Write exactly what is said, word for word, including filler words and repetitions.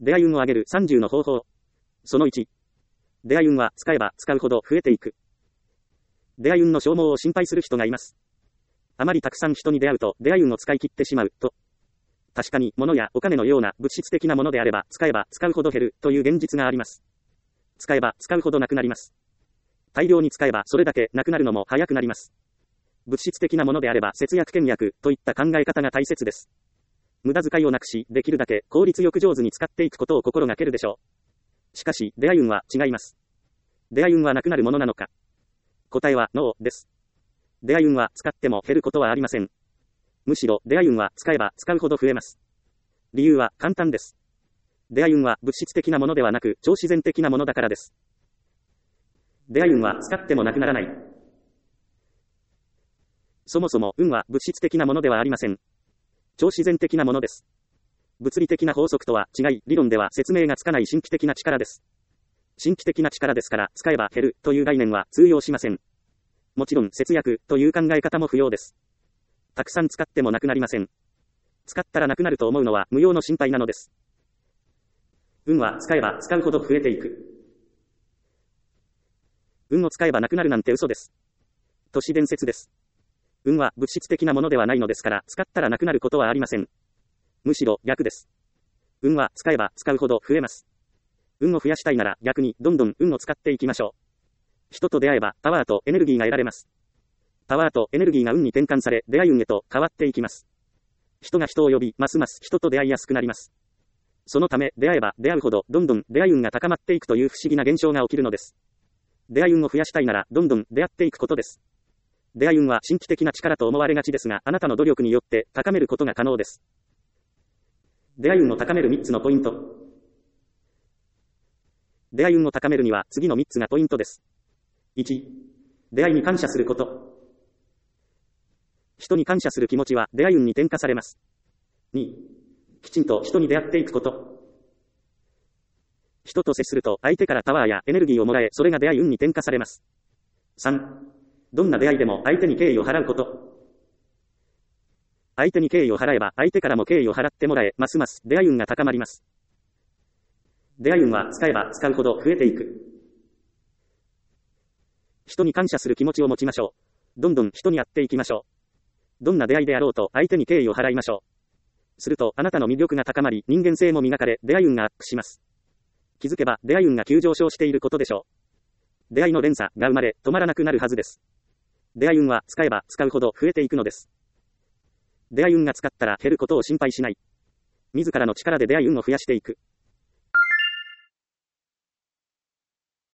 出会い運を上げるさんじゅうの方法。そのいち。出会い運は使えば使うほど増えていく。出会い運の消耗を心配する人がいます。あまりたくさん人に出会うと出会い運を使い切ってしまうと。確かに物やお金のような物質的なものであれば使えば使うほど減るという現実があります。使えば使うほどなくなります。大量に使えばそれだけなくなるのも早くなります。物質的なものであれば節約倹約といった考え方が大切です。無駄遣いをなくし、できるだけ効率よく上手に使っていくことを心がけるでしょう。しかし、出会い運は違います。出会い運はなくなるものなのか。答えはノーです。出会い運は使っても減ることはありません。むしろ出会い運は使えば使うほど増えます。理由は簡単です。出会い運は物質的なものではなく超自然的なものだからです。出会い運は使ってもなくならない。そもそも運は物質的なものではありません。超自然的なものです。物理的な法則とは違い、理論では説明がつかない神秘的な力です。神秘的な力ですから、使えば減るという概念は通用しません。もちろん、節約という考え方も不要です。たくさん使ってもなくなりません。使ったらなくなると思うのは無用の心配なのです。運は使えば使うほど増えていく。運を使えばなくなるなんて嘘です。都市伝説です。運は物質的なものではないのですから、使ったらなくなることはありません。むしろ逆です。運は使えば使うほど増えます。運を増やしたいなら逆にどんどん運を使っていきましょう。人と出会えばパワーとエネルギーが得られます。パワーとエネルギーが運に転換され、出会い運へと変わっていきます。人が人を呼び、ますます人と出会いやすくなります。そのため、出会えば出会うほど、どんどん出会い運が高まっていくという不思議な現象が起きるのです。出会い運を増やしたいなら、どんどん出会っていくことです。出会い運は神秘的な力と思われがちですが、あなたの努力によって高めることが可能です。出会い運を高めるみっつのポイント。出会い運を高めるには次のみっつがポイントです。いち、出会いに感謝すること。人に感謝する気持ちは出会い運に転化されます。に、きちんと人に出会っていくこと。人と接すると相手からパワーやエネルギーをもらえ、それが出会い運に転化されます。さん、どんな出会いでも相手に敬意を払うこと。相手に敬意を払えば相手からも敬意を払ってもらえ、ますます出会い運が高まります。出会い運は使えば使うほど増えていく。人に感謝する気持ちを持ちましょう。どんどん人に会っていきましょう。どんな出会いであろうと相手に敬意を払いましょう。するとあなたの魅力が高まり、人間性も磨かれ、出会い運がアップします。気づけば出会い運が急上昇していることでしょう。出会いの連鎖が生まれ、止まらなくなるはずです。出会い運は使えば使うほど増えていくのです。出会い運が使ったら減ることを心配しない。自らの力で出会い運を増やしていく。